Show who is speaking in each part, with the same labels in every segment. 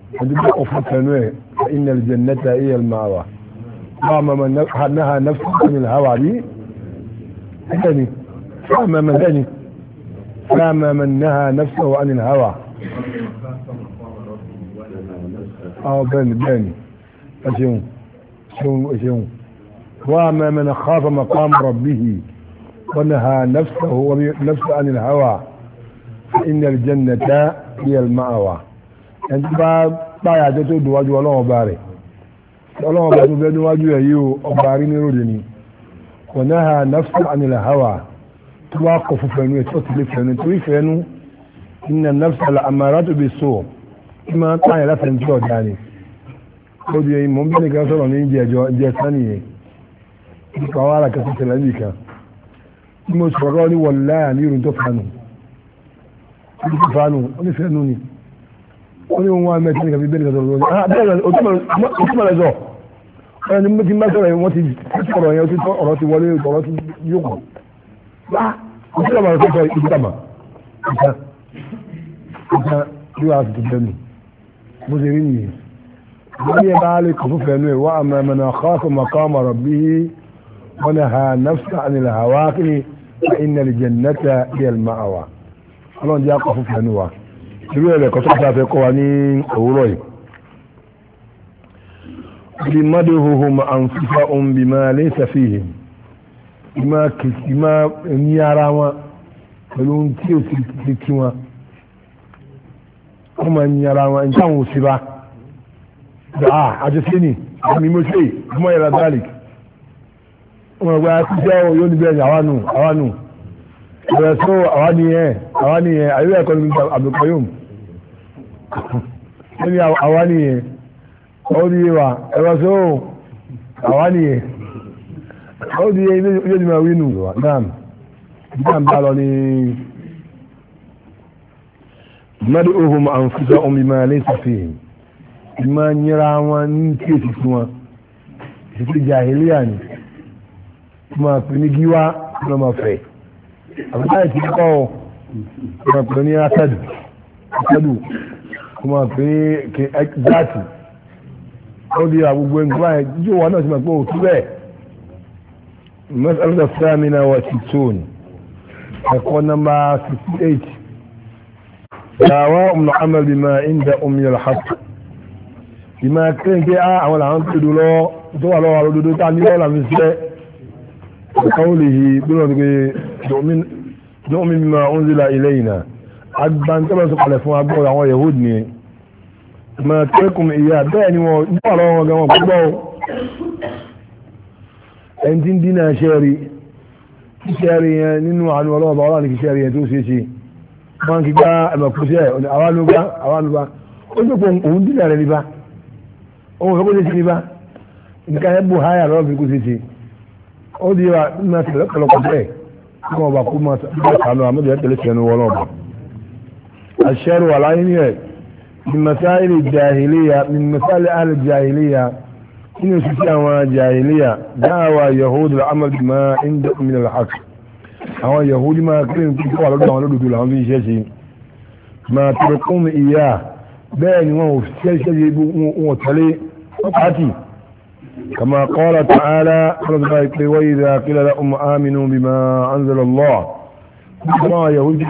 Speaker 1: عندما أفضل فإن الجنة هي المأوى وما من نهى نفسه عن الهوى دي ثاني فما من نهى نفسه عن الهوى بني أشيون وما من خاف مقام ربه ونهى نفسه عن الهوى فإن الجنة هي المأوى ẹni bá báyà jẹ́ tó dùwájú ọlọ́wọ́ bá rẹ̀ ọlọ́wọ́ bá tó bẹ́ níwájú ẹ̀ yíò ọba rí ní ròdì ni kò náà ha nafsu anil hawa tó wá kọ̀ fún fẹ̀nu ẹ̀ tó ti lè fẹ̀nu torí fẹ̀nu inna nafsa al-amaratu bis-su' kí máa ń tààyàn láti ẹni tí ọ̀dá ni ó di ẹyin mọ̀ ń bẹ́ẹ̀ nìkan sọ̀rọ̀ ní ìjẹ́ sani yẹn nípa wàhálà kẹsì tẹ̀lé nìkan tí mo sọ̀rọ̀ ní wọ̀láyà ní irun tó fanu ó ní fẹ́nu ni wọ́n ní wọ́n mẹ́tí ní kàbí bẹ́ẹ̀ nìkan sọ̀rọ̀ bẹ́ẹ̀ òtúmọ̀ rẹ̀ sọ ọ̀rọ̀ ni mo ti máa sọ̀rọ̀ yẹn wọ́n ti sọ̀rọ̀ yẹn ọ̀rọ̀ ti wọlé ọ̀rọ̀ ti yókù bá òtúmọ̀ rẹ̀ sọ ìdíkàmà ìta yóò á ti bẹ́ẹ̀ nù bó ṣe rí nìyẹn wọ́n yẹ bá lè kọ̀ fún fẹ́nu ẹ̀ wọ́n àmà mẹ́nà khafa maqama rabbihi wa naha nafsa anil hawa kí fa inna al-jannata hiya al-ma'wa ọlọ́run jẹ́ àkọ́ fún fẹ́nu wa irú ẹ̀rẹ̀ kan tó bá fẹ́ kọ́ wa ní òwúrọ̀ yìí bí mọ́déhùhùn àǹfífà ohun bí máa lè sàfihàn ìmá ní ara wọn pẹ̀lú ohun tí ó ti kí wọn wọ́n máa ní ara wọn nǹkan àwọn òsì bá àjọṣe ní àmì mọ́ṣẹ́ ọmọ ìlà dalek wọ́n gba ṣíṣẹ́ yóò níbẹ̀ ní àwánù ẹ̀rẹ̀ sọ àwánìyàn àyíwá ẹ̀kọ́ ní àbùkọ́yùm wọ́n ní àwánìyàn ó di wa ẹ̀rọ sọ àwánìyàn ó di ilé ìjọba wínú náà bá lọ ní mẹ́rin ohun àǹfíṣà omi máa lè sàfihàn ìmá nyẹ́ra wọn ní tí èsì fún wọn ìsìnkú jahiliya ni máa pè ní gíwá lọ́mọ fẹ́ àbúrò àti kọ́ máa pè ní asadu máa pè ní zaati ó di àgbogbo ẹgbẹ́ báyìí jíjọ wọn náà ti máa pé òtú bẹ́ẹ̀ mẹ́sàn-án sáàmìnà wà sí tóun ẹ̀kọ́ nọ́mbà 68 dàwa ọmọ amal bima inda omiyar haq bima kẹ́yìn pé àwọn làwọn tó dúró lọ́wọ́ tó wà lọ́wọ́ àlódodo tá a ní lọ́wọ́ làwọn ṣiṣẹ́ قوله نؤمن بما أنزل إلينا أجبان كما سقال فún agbọ́ àwọn Yahud ni ma tẹ́kùn ìyá bẹ́ẹ̀ ni wọ́n nípa lọ́wọ́ gan wọn púpọ̀ ẹni tí ń dínà ṣẹ́rí ṣẹ́rí yẹn nínú àánú ọlọ́ọ̀bá ọlọ́ọ̀ni kì ṣẹ́rí yẹn tó ṣe ṣe wọ́n kí gbá ẹ̀mọ̀kúṣẹ́ àwálúgbá ó tó pọ̀ òun dínà rẹ̀ nípa òun fẹ́ kó ṣe ṣe nípa nǹkan ẹ̀bù háyà lọ́wọ́ fi kó ṣe ṣe ó di wa máa tẹ̀lé ọ̀pọ̀lọpọ̀ bẹ́ẹ̀ kí wọ́n bá kú máa sànú àmọ́jọ́ tẹ̀lé tẹ̀lé wọn náà bọ̀. àṣẹrù àlàyé ni ẹ̀ min masáìlì jahiliya min masáìlì àlè jahiliya nínú ìṣiṣẹ́ àwọn jahiliya dáhàwá yahudu amal bima inda min al-haq àwọn yahudi máa kí ní kí wà lọ́dọ̀ àwọn olódodo làwọn fi ń ṣe ṣe máa tẹ̀lé kún ìyá bẹ́ẹ̀ ni wọ́n ò ṣiṣẹ́ wọn tẹ̀lé wọ́n pàtì كما قال تعالى وإذا قيل لهم آمنوا بما أنزل الله ما يهود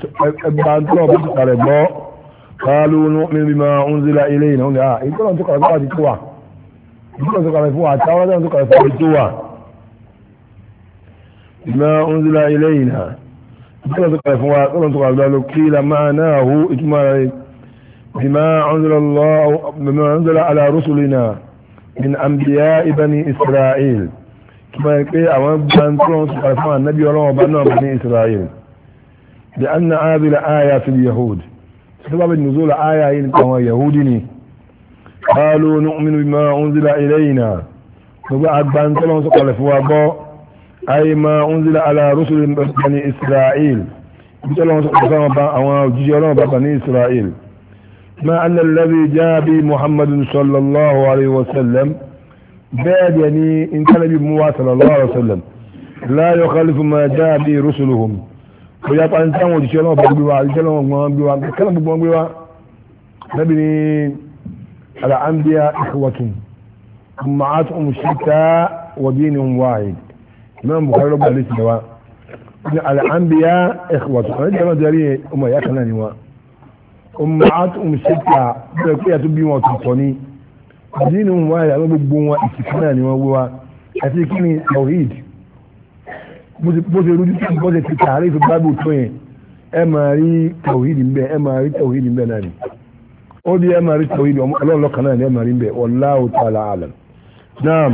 Speaker 1: قالوا نؤمن بما أنزل إلينا يقول أن تقرأ فوات التوى يقول أن تقرأ فوات التوى أن تقرأ فوات التوى بما أنزل إلينا يقول أن تقرأ فوات أن تقرأ فوات قيل معناه بما أنزل الله بما أنزل على رسلنا من أنبياء بني إسرائيل كما يقول أولا بانترون سقفان النبي الله بنوا بني إسرائيل لأن هذه الآية في اليهود سبب النزول آية كما يهودني قالوا نؤمن بما أنزل إلينا نقول بانترون سقفان أي ما أنزل على رسل بني إسرائيل بانترون سقفان بني إسرائيل ما أن الذي جاء به محمد صلى الله عليه وسلم بعد يعني إن كان بمواصل صلى الله عليه وسلم لا يخالف ما جاء به رسلهم ويبقى أنسان وجيشلون بقبوا وجيشلون بقبوا كلام بقبوا نبني الأنبياء إخوة أمهاتهم شتى ودينهم واحد إمام بخاري رب عليه السلام الأنبياء إخوة أنا جمع داري أمي أكناني وا أمهاتهم شتى بلقية تبي وتطوني دينهم واحد أنا بقوم إتكناني وهو أتكني توحيد bó ṣe ti tààrí fi bábù tó yẹn ẹ máa rí tàwíìdì ń bẹ ẹ máa rí tàwíìdì ń bẹ náà ni ó di ẹ máa rí tàwíìdì ọlọ́run lọ́kàn náà ni ẹ máa rí ń bẹ wallahu ta'ala a'lam. naam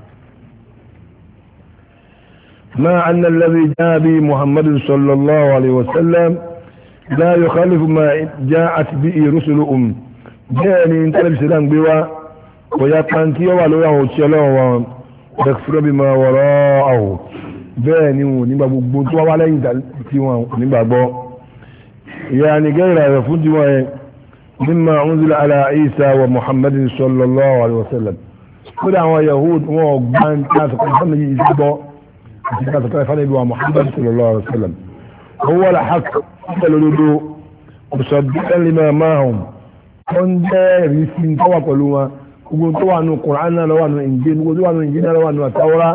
Speaker 1: ma anna alladhi jaa bi muhammadin sallallahu alayhi wa sallam la yukhalifu ma ja'at bihi rusuluhum bẹ́ẹ̀ ni tẹ́lifíṣẹ́ náà ń gbé wá kò yá pàǹtí ó wà lórí àwọn òṣìṣẹ́ ọlọ́run wọn yaghfiru bima wara'ahu bẹ́ẹ̀ ni wọn nígbà gbogbo tó wá lẹ́yìn tí wọn nígbàgbọ́ ìyá ni gẹ́rẹ̀ rẹ̀ fún jíwọ́n ẹ mimma unzila ala Isa wa Muhammadin sallallahu alaihi wasallam kódà àwọn Yahud wọn gbá ń tí a sọ pé fún yìí gbọ́ àti ká sọ pé fún ibi wa Muhammad sallallahu alaihi wasallam huwa al-haqq pẹ̀lú dodo musaddiqan lima ma'ahum tó ń jẹ́ rí sí tó wà pẹ̀lú wọn gbogbo tó wà nù Qur'an náà lọ́wọ́ nù Injil gbogbo tó wà nù Injil náà lọ́wọ́ nù Tawrah.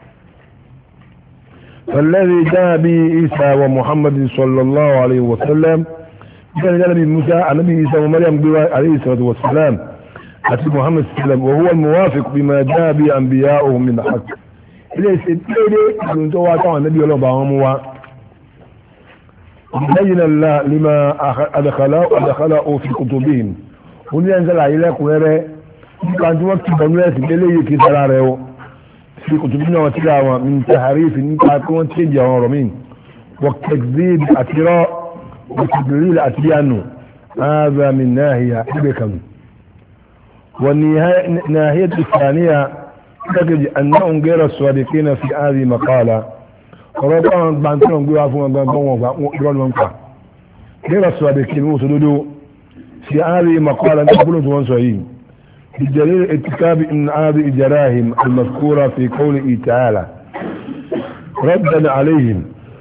Speaker 1: فالذي جاء به عيسى ومحمد صلى الله عليه وسلم كان جاء به موسى النبي عيسى ومريم عليه الصلاه والسلام اتي محمد صلى الله عليه وسلم وهو الموافق بما جاء به انبياؤهم من الحق ليس تيدي من تو واتو النبي الله باهم بين الله لما ادخله في كتبهم وننزل عليكم غيره كان وقت بنوات بليه كثراره في كتبنا وتلاوة من تحريف نتاكم تنجا ورمين والتكذيب أتراء وتدليل أتيانه هذا من ناهية إبكم والناهية الثانية تجد أنهم غير الصادقين في هذه مقالة ربما بانتهم قوافون غير الصادقين وصدودوا في هذه مقالة نقولوا تونسوين بدليل ارتكاب ان هذه الجراهم المذكورة في قوله تعالى ردا عليهم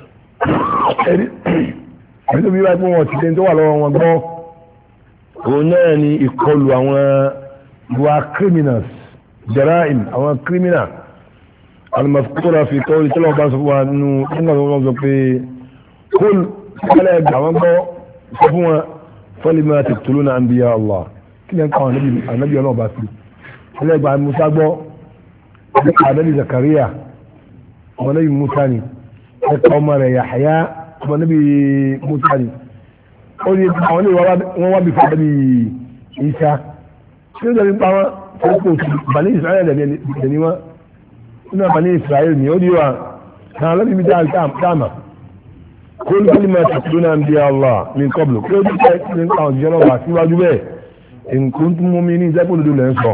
Speaker 1: ẹni bí wáyé fún wọn ti dé tó wà lọ́wọ́ wọn gbọ́ òun náà ni ìkọlù àwọn ìwà criminals jaraim àwọn criminal al-mazkura fi qawli tí wọ́n bá sọ fún wa nínú nígbà tó wọ́n sọ pé kúl kálẹ̀ ẹgbà wọn gbọ́ sọ fún wọn falima taqtuluna anbiya Allah kí ni káwọn ànábì ọlọ́ọ̀bá sí ẹlẹ́gbàá Musa gbọ́ ànábì Zakariya ọmọ nábì Musa ni ẹ̀ka ọmọ rẹ̀ Yahya ọmọ nábì Musa ni ó ní àwọn ilé wọn wá bí fún ànábì Isa kí ló dẹ̀ pa wọn fún kò sí Bani Israel dẹ̀ ni wọn nínú Bani Israel ni ó di wa náà lọ́bí mi dáàmà kó ní kí ni máa tàkùn náà ń bí Allah min qablu kí ló dé kí ni káwọn jẹ́ náà wà síwájú bẹ́ẹ̀ إن كنتم مؤمنين زي كل دول ينصر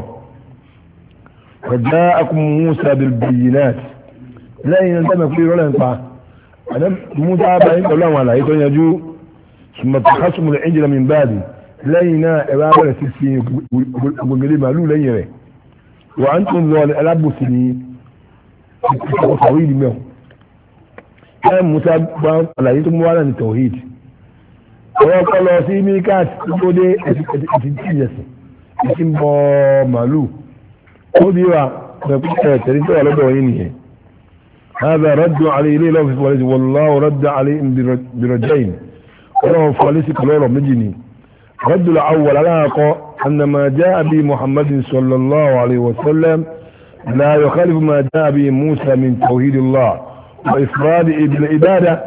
Speaker 1: فجاءكم موسى بالبينات لا ينتمك فيه ولا ينفع أنا موسى بأين قال لهم على يكون يجو ثم اتخذتم العجل من بعدي لا ينا إبابة سيسين وقلي مالو لا يرى وأنتم ذول ألعبوا سنين طويل منهم كان موسى على يتم ولا التوحيد àwọn ọpọlọ sí mílíkàt tó dé ẹ̀sìn tí ìyẹ̀sìn ẹ̀sìn bọ màálù ó bí wa pẹ̀pẹ̀ tẹ̀lé tó wà lọ́dọ̀ yìí nìyẹn هذا رد عليه ليه لو في فواليس والله رد عليهم برجين ولو فواليس كلورو مجني رد الأول على أن ما جاء به محمد صلى الله عليه وسلم لا يخالف ما جاء به موسى من توحيد الله وإفراد بالعبادة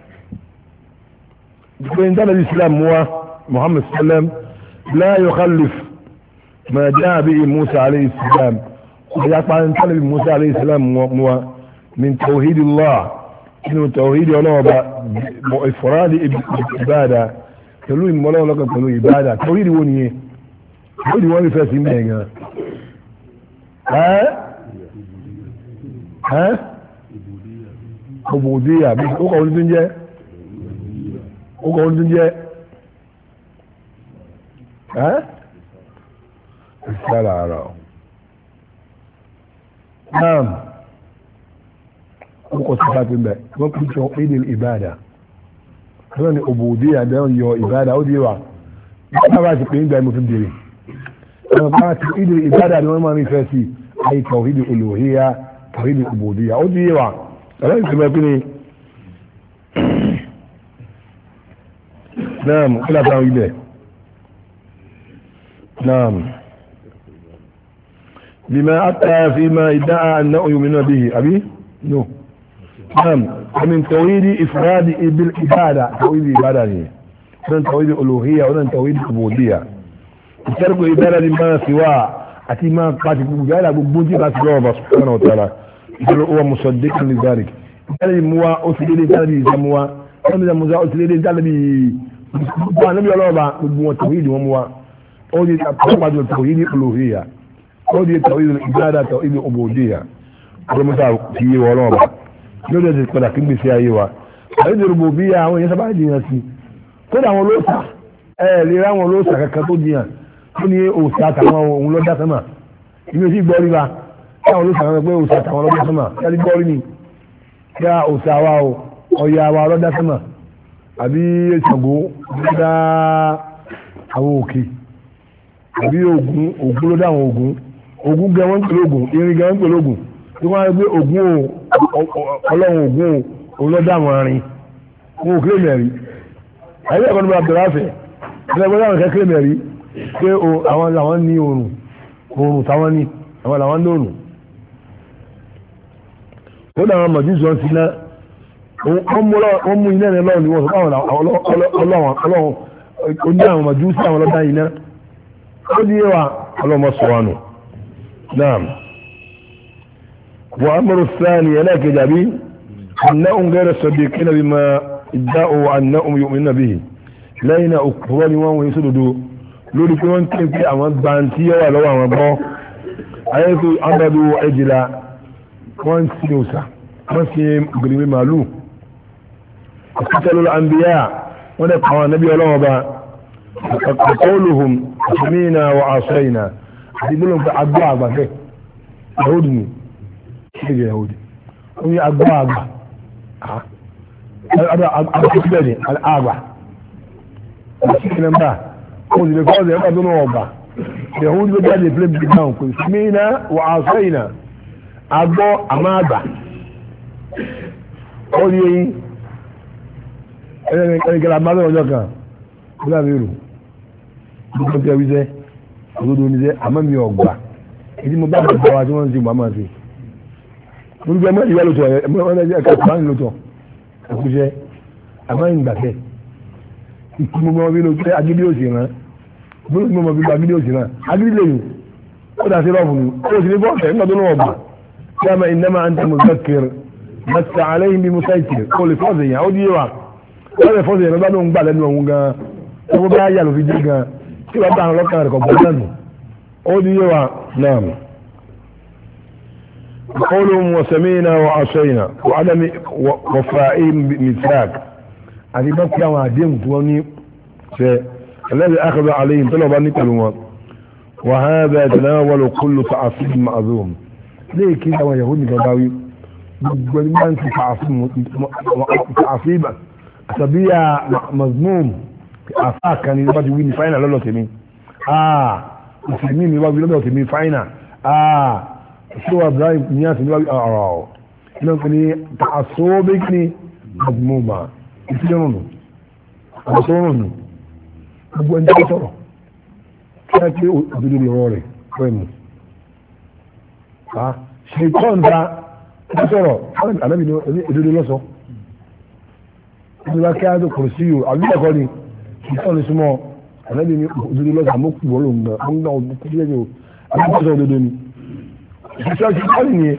Speaker 1: فإن دل الإسلام هو محمد صلى الله عليه وسلم لا يخلف ما جاء به موسى عليه السلام ويقع أن طلب موسى عليه السلام هو من توحيد الله إنه توحيد الله وإفراد العبادة تلو المولى لك تلو عبادة توحيد ونيه توحيد ونيه فاسم بيها ها عبودية بس أقول الدنيا ó kọ̀ ohun tó jẹ́ ìsára ara ọ̀ náà ó kọ̀ sí fàtí bẹ̀ wọ́n kú jọ èdè ìbáadà wọ́n ni òbòdí àbẹ́wọ̀n yọ ìbáadà ó díwà bá bá ti pè ń gbà mọ́ fún bèèrè توحيد العبادة لما من فاسي أي توحيد الألوهية توحيد العبودية أو دي يوع ألا كما يقول نعم لا تعويله نعم بما أتى فيما ادعى أنه يؤمن به أبي نو نعم ومن توحيد إفراد بالعبادة توحيد العبادة ومن توحيد الألوهية ومن توحيد العبودية ترك عبادة ما سواه أتي ما قاتل بجالة ببوتي بس الله سبحانه وتعالى هو مصدق لذلك قال موا أسلي لذلك موا كم مزا أسلي لذلك نبي الله با توحيد وموا أودي بعد التوحيد الألوهية أودي توحيد العبادة توحيد العبودية هذا مثال فيه ولا با لولا تقول لكن بسيايوا توحيد الربوبية هو يسبع ديناسي كل àwọn olóòṣà lè ráwọn olóòṣà kankan tó jiyàn tó ní òòṣà àtàwọn òun ló dá sánmà inú sí gbọ́rí bá káwọn olóòṣà kan pé òòṣà àtàwọn ló dá sánmà kí gbọ́rí ni kí á òòṣà wa o Ọya wa ló dá sánmà àbí Ṣàngó ló dá àwọn òkè àbí Ògún ló dá àwọn Ògún gẹ wọ́n ń pèlè Ògún irin gẹ wọ́n ń pèlè Ògún tí wọ́n á gbé Ògún Ọlọ́run Ògún òun ló dá àwọn arin wọn ò kílè mẹ́rin ayé ẹ̀kọ́ ní bá bẹ̀rẹ̀ àfẹ́ ẹgbẹ́ láwọn kẹ́kẹ́ mẹ́rí pé àwọn làwọn ní oòrùn táwọn ní àwọn làwọn ní oòrùn ó dáwọn mọ̀jú sọ sí náà wọ́n mú iná ẹ̀rẹ́ lọ́wọ́ ní wọ́n sọ ọlọ́wọ́n ó ní àwọn mọ̀jú sí àwọn ọlọ́dá iná ó ní ẹwà ọlọ́mọ sọ̀wánù náà wọ́n amúrú sáà ní ẹlẹ́kẹjà bí أنهم غير صديقين بما ادعوا أنهم يؤمنون به لين أكبرون وهم يسددوا لولي كمان كيف أمان بانتية ولو أمان بو حيث عبدوا عجلا وان سيوسا وان سيم قريب مالو قتلوا الأنبياء ونبقوا النبي الله وقولهم سمينا وعصينا يقول لهم أقوى أقوى يهودني كيف يهودي وهي أقوى أقوى àgbàkílẹ̀ àgbà àkíkìlẹ̀ mbà ó sì lè kọ́ ọ̀dẹ̀ ẹ̀kọ́ tó náà ọgbà ẹ̀hún ló jáde plé bí náà kò sí mìíná wà áṣọ ìnà agbọ́ àmà àgbà ó ní eyín ẹnìkẹ́lẹ̀ àmàlẹ́ ọjọ́ kan ó dàbí rò gbogbo tí a wí sẹ́ òdodo ní sẹ́ àmọ́ mi ọgbà èyí mo bá bàbá wa tí wọ́n ń ṣe màmá sí gbogbo ẹmọ ìyá lótọ ẹka tó bá ń lótọ ẹkúṣẹ àmáyìn gbàtẹ ìkúmọmọ bí lótọ agídí òsì rán gbogbo bí agídí òsì rán agídí lèyìn ó dà sí rọ́ọ̀fù ni ó sì ní bọ́ọ̀fẹ̀ nígbà tó náà bà kí a máa iná máa ń tẹ mùsàkìr mẹ́ta aláìní bí mùsàkìr kó lè fọ́ọ̀sì yẹn ó di wa wọ́n lè fọ́ọ̀sì yẹn bá lóun gbà lẹ́nu ọ̀hún gan ẹgbẹ́ bá yà ló fi dé gan tí wọ́n bá àwọn ọlọ́kàn rẹ̀ kọ̀ bọ́ lẹ́nu ó di wa náà قولهم وسمينا وعصينا وعدم وفائهم بمثاق هذه بقى وعدهم تواني الذي أخذ عليهم طلب أن يقلوا وهذا يتناول كل تعصيب معظوم ليه كده ويهودني كباوي ما انت تعصيب أسابيع مضموم أفاق كان يبقى يويني فاينة لولا تمين مسلمين يبقى لولا تمين فاينة شو ابراهيم نياس نبي اراو نقني تعصبني مضمومه يسلمون اصونون ابو انت ترى كاتي ودي لوري فهم شيطان ذا ترى انا بينو ادي لوسو ni ka do kursiyu abi ko ni شيطان اسمه انا بينو ادي لوسو mo ku bolo nga nga o ku jejo abi ko do do ni ìṣẹ́jú kọ́lì ni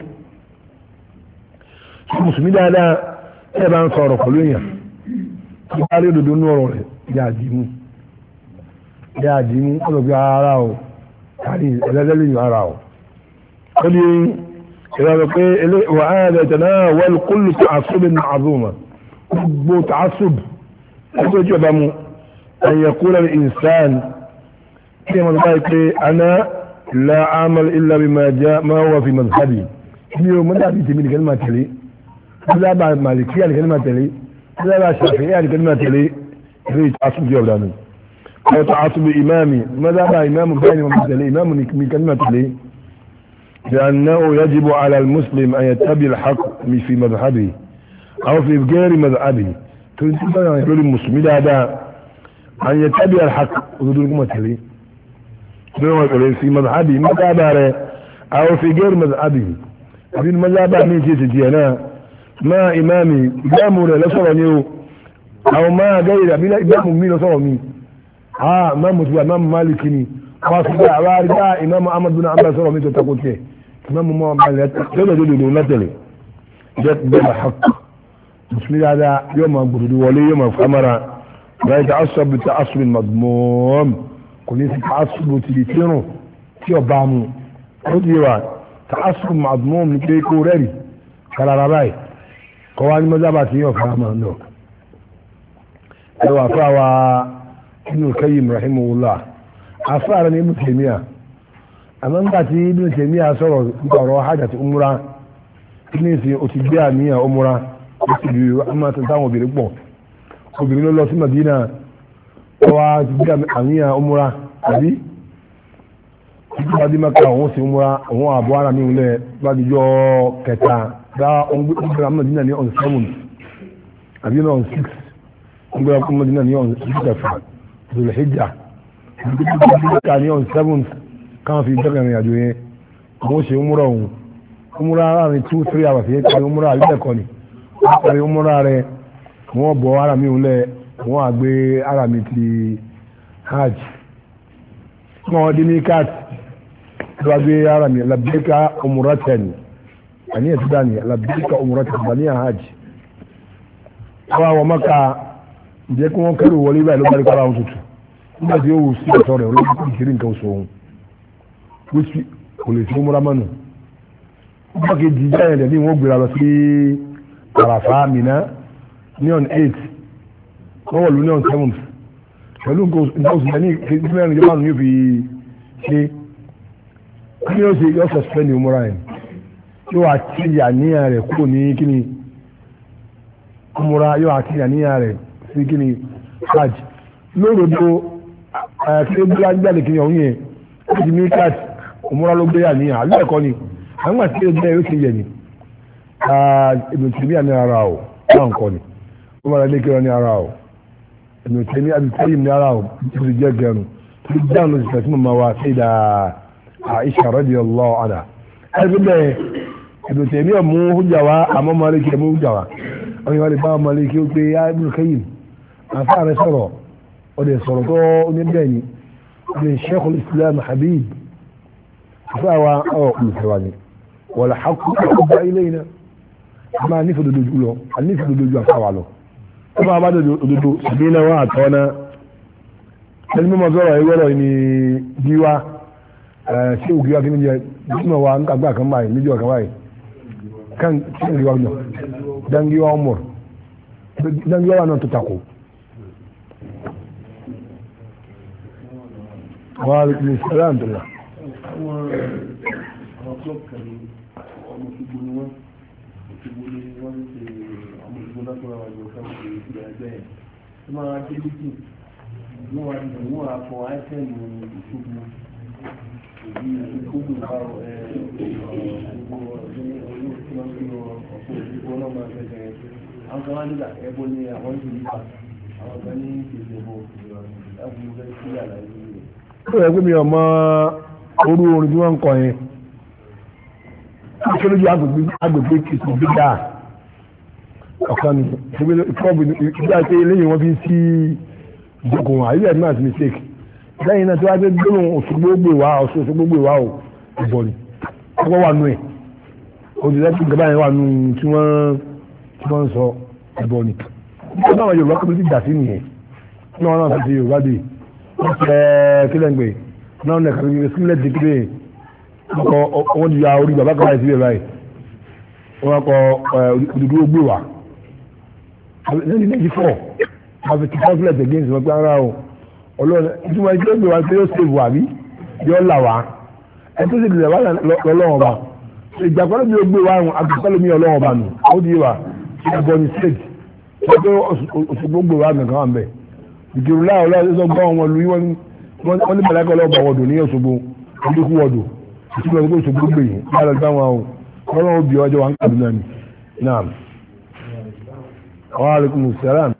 Speaker 1: ṣe mùsùlùmí dáadáa ẹ bá ń sọ̀rọ̀ pẹ̀lú èèyàn tí wọ́n rí òdodo ní ọ̀rọ̀ rẹ̀ yá àdìmú ọlọ́gbé ara o kárí ẹlẹ́lẹ́lẹ́ yìí ara o ó ní ìrọ̀rọ̀ pé wà á rẹ̀ tẹ̀lé wọ́n kúlù tó àṣùbẹ̀ ní àzùmọ̀ gbogbo tààṣùb ẹgbẹ́ tí ọba mu ẹ̀yẹ̀kúrẹ́ ìsàn tí wọ́n bá pé aná لا عمل إلا بما جاء ما هو في مذهبي اليوم من هذه تميل كلمة لي لا بعد مالكية كلمة لي لا بعد شافعية كلمة لي يريد تعصب جواب لنا أو تعصب إمامي ماذا بقى إمام بيني ومثلي إمام من كلمة لي لأنه يجب على المسلم أن يتبع الحق في مذهبه أو في غير مذهبه تقول المسلم هذا أن يتبع الحق وذلك مثلي في مذهبه مذهبه أو في غير مذهبه أبي المذهب من جيتنا ما إمامي إمام لا صرني أو ما غير بلا إمام مين صرني إمام متوى إمام مالكني واسبع وارجع إمام أحمد بن عباس صرني تقول كيه إمام مالك لا تلي جت بالحق بسم الله هذا يوم أقول ولي يوم فمرة لا يتعصب بالتعصب المضموم كل يتعصب تليتينه تيو بامو وديوا تعصب مضموم لكيكو ريري كلا رباي قوانين مذهبات يوم فهمها نوك ايوا فاوا ابن القيم رحمه الله أفارني ابن تيمية أما نباتي ابن تيمية صورة نقرأ حاجة أمورا كنيسي أتبع مية أمورا أما تنتهوا برقبون obìnrin ló lọ sí Madina wá ti bí àníyàn umura àbí títí bá dé Mẹ́kà òun sì umura òun àbọ̀ ara mi wulẹ̀ bá di jọ kẹta dá ọgbẹ́ra Madina ní on 7 àbí ní on 6 ọgbẹ́ra Madina ní on 6 Zulhijja Mẹ́kà ní on 7 káwọn fi bẹ́ẹ̀ rìn àjò yẹn òun ṣe umura òun umura láàrin 2-3 hours yẹn kárí umura àbílẹ̀kọ́ ni wọ́n kárí umura rẹ̀ wọ́n bọ̀ ara mi lẹ̀ wọ́n àgbé ara mi ti hajj wọ́n dín ní kat lọ́wọ́ gbé ara mi labbaika umratan àníyàn ti dání labbaika umratan àníyàn hajj wọ́n àwọn Mẹ́kà jẹ́ kí wọ́n kẹ́rù wọlé báyìí ló bá rí kára wọn tutù nígbà tí ó wù sí ọ̀tọ̀ rẹ̀ olóògbé kò kiri nǹkan oṣù òun wíṣí kò lè fi múra mọ́nu wọ́n kì í jí jáyẹ̀ dẹ̀ ní wọ́n gbéra lọ sí Àràfá Mínà ní on 8 wọ́n wọ̀ lú ní on 7 pẹ̀lú nǹkan oṣù ní ìpínlẹ̀ ìjọba ní fi ṣe kí ni ó ṣe yọ suspend umura ẹ̀ yóò àti àníyàn rẹ̀ kúrò ní kíni umura yóò àti àníyàn rẹ̀ sí kíni hajj lóòròdó kí ó gbé jáde kíni ọ̀hún yẹn ó ti ní kat umura ló gbé àníyàn àlú ẹ̀kọ́ ni àwọn àti ẹgbẹ́ yóò ṣe yẹ ni ìbùsùn bí àmì ara ọ̀ náà nǹkan ni ó máa lé kíra ní ara ọ̀ ẹ̀mí tẹ̀mí àbítẹ́yìn ní ara ọ̀ tó ti jẹ́ gẹ̀rù tó ti dáhùn lóṣù tẹ̀sí mọ̀ wá sí ìdá Aisha radiyallahu anha ẹgbẹ́ bẹ́ẹ̀ ẹ̀mí tẹ̀mí ọ̀mú hujja wa àmọ́ Maliki ẹ̀mú hujja wa wọ́n yóò wá lè bá Maliki ó pé ya Ibn Qayyim àfa rẹ̀ sọ̀rọ̀ ọ̀dẹ̀ sọ̀rọ̀ tó ní bẹ́ẹ̀ ni ọ̀dẹ̀ Sheikhul Islam Habib àfa wa ọ̀ olùfẹ́wà ni wal haqqu ahaba ilayna máa nífẹ̀ẹ́ òdodo jù lọ ànífẹ̀ẹ́ òdodo jù àfàwà lọ ó bá bá òdodo ìdí náà wà àtọ́ náà ẹni mímọ sọ̀rọ̀ ìwọ́rọ̀ ní gíwá ṣé ògíwá kí ní jẹ nínú wa ń kàgbà kan báyìí níjọ kan báyìí kan ṣé ògíwá náà dangiwa ọmọ dangiwa wà náà tó takò wà á lè sẹ́lá àǹtọ̀lá. Wọ́n ṣe àwọn ìgbóná tó ra wájú ọ̀fẹ́ òṣèlú ìpínlẹ̀ ẹgbẹ́ yẹn tó máa dé lítì wọ́n wá ní wọ́n á fọ áìsẹ́ẹ̀mù ìṣubú èyí ìkókò bá gbogbo ọdún orí tí wọ́n fi ọ̀pọ̀ òṣìṣẹ́ wọn náà máa fẹ́ àwọn kan wá nígbà ẹbọ ní àwọn ìṣe nípa àwọn kan ní ìṣèṣe bò ẹkùn fẹ́ sí àlàyé rẹ̀. ó yẹ kí mi ò mọ orú orin tí wọ́n ń kọ yẹn ìṣẹ́lójú agbègbè kìsì gbígbà ọ̀kan ní ìfọ́bù ìgbà pé lẹ́yìn wọ́n fi sí ìjókòó wọn àyílẹ̀ náà ti mistake lẹ́yìn náà tí wọ́n á gbé gbóhùn Òṣogbo gbé wá Òṣogbo gbé wá ò ìbọ̀ ni ọgbọ́n wà nù ẹ̀ òṣìṣẹ́ tí gaba yẹn wà nù tí wọ́n ń sọ ìbọ̀ ni nígbà náà Yorùbá kọ́ ti dà sí nìyẹn ní wọn náà fi ti Yorùbá dé wọ́n fẹ́ kílẹ̀ ń gbé náà nẹ̀ka sílẹ̀ ti kílẹ̀ ọkọ̀ wọ́n ti ya orí bàbá kan láì síbẹ̀ báyìí wọ́n kọ òdòdó gbé wá lẹ́yìn 94 àfi ti conflict against wọn pé ara o ọlọ́run ìtumọ̀ ìjọba gbé wá pé yóò save wà bí yóò là wá ẹni tó sì lè wá lọ́wọ́ ọba ìgbàgbọ́dọ̀ bí ó gbé wá agbègbè mi ọlọ́wọ́ ọba nù ó di wà ìbọn ní state wọ́n pé Òṣogbo gbé wá nǹkan wà ń bẹ̀ ìkìrù láàrọ̀ láti sọ gbọ́ wọn lu wọ́n ní mọ̀lẹ́kọ̀ ọlọ́ọ̀bà wọ̀dù ní Òṣogbo ọdúnkú wọ̀dù ìṣúná tó Òṣogbo gbè yìí lára táwọn àwọn ọlọ́run bí ọjọ́ wa ń kàdúnà ní náà wa alaikumus salam